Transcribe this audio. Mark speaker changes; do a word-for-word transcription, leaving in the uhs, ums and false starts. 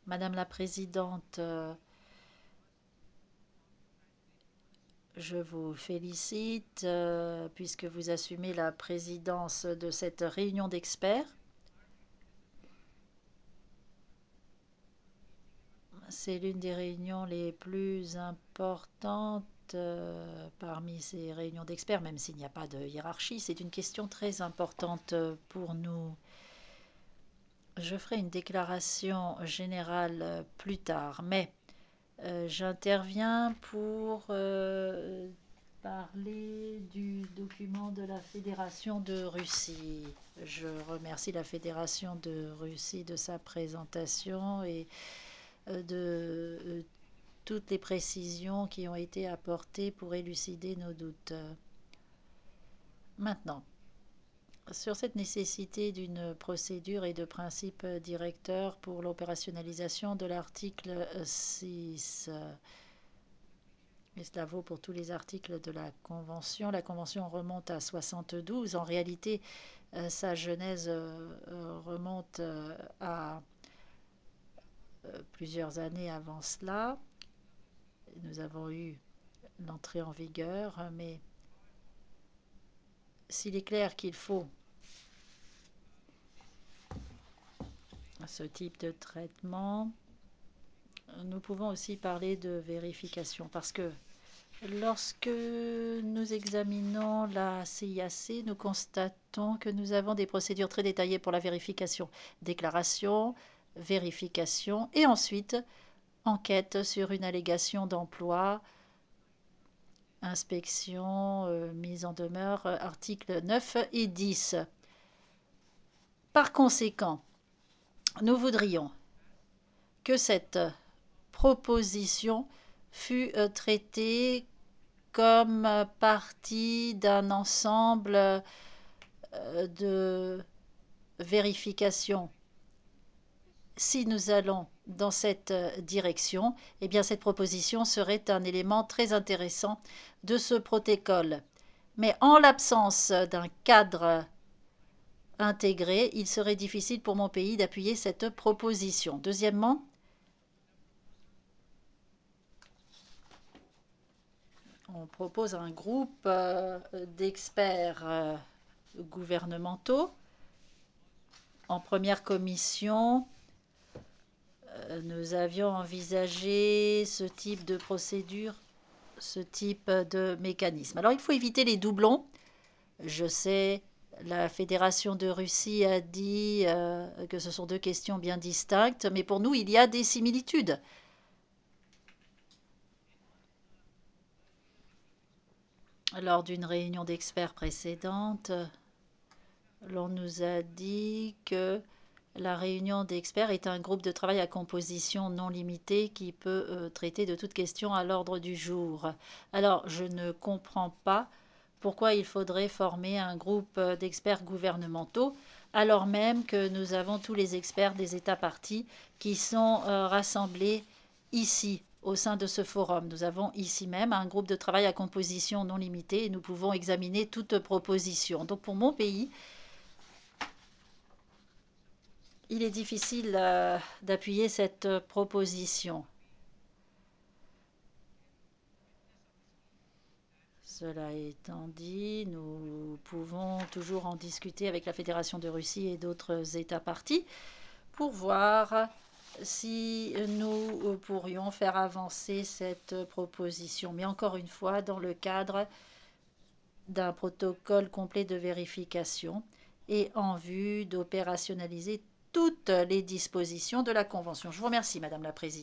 Speaker 1: Madame la Présidente, euh, je vous félicite euh, puisque vous assumez la présidence de cette réunion d'experts. C'est l'une des réunions les plus importantes euh, parmi ces réunions d'experts, même s'il n'y a pas de hiérarchie. C'est une question très importante pour nous. Je ferai une déclaration générale euh, plus tard, mais euh, j'interviens pour euh, parler du document de la Fédération de Russie. Je remercie la Fédération de Russie de sa présentation et euh, de euh, toutes les précisions qui ont été apportées pour élucider nos doutes. Maintenant, sur cette nécessité d'une procédure et de principes directeurs pour l'opérationnalisation de l'article six. Et cela vaut pour tous les articles de la Convention. La Convention remonte à soixante-douze. En réalité, euh, sa genèse euh, remonte euh, à euh, plusieurs années avant cela. Nous avons eu l'entrée en vigueur, mais s'il est clair qu'il faut ce type de traitement, nous pouvons aussi parler de vérification parce que lorsque nous examinons la C I A C, nous constatons que nous avons des procédures très détaillées pour la vérification. Déclaration, vérification et ensuite enquête sur une allégation d'emploi, inspection, euh, mise en demeure, articles neuf et dix. Par conséquent, nous voudrions que cette proposition fût euh, traitée comme partie d'un ensemble euh, de vérification. Si nous allons dans cette direction, eh bien cette proposition serait un élément très intéressant de ce protocole. Mais en l'absence d'un cadre intégré, il serait difficile pour mon pays d'appuyer cette proposition. Deuxièmement, on propose un groupe euh, d'experts euh, gouvernementaux. En première commission, euh, nous avions envisagé ce type de procédure, ce type de mécanisme. Alors il faut éviter les doublons. Je sais, la Fédération de Russie a dit euh, que ce sont deux questions bien distinctes, mais pour nous, il y a des similitudes. Lors d'une réunion d'experts précédente, l'on nous a dit que la réunion d'experts est un groupe de travail à composition non limitée qui peut euh, traiter de toute question à l'ordre du jour. Alors, je ne comprends pas pourquoi il faudrait former un groupe d'experts gouvernementaux alors même que nous avons tous les experts des États parties qui sont euh, rassemblés ici au sein de ce forum. Nous avons ici même un groupe de travail à composition non limitée et nous pouvons examiner toute proposition. Donc pour mon pays, il est difficile euh, d'appuyer cette proposition. Cela étant dit, nous pouvons toujours en discuter avec la Fédération de Russie et d'autres États parties pour voir si nous pourrions faire avancer cette proposition. Mais encore une fois, dans le cadre d'un protocole complet de vérification et en vue d'opérationnaliser toutes les dispositions de la Convention. Je vous remercie, Madame la Présidente.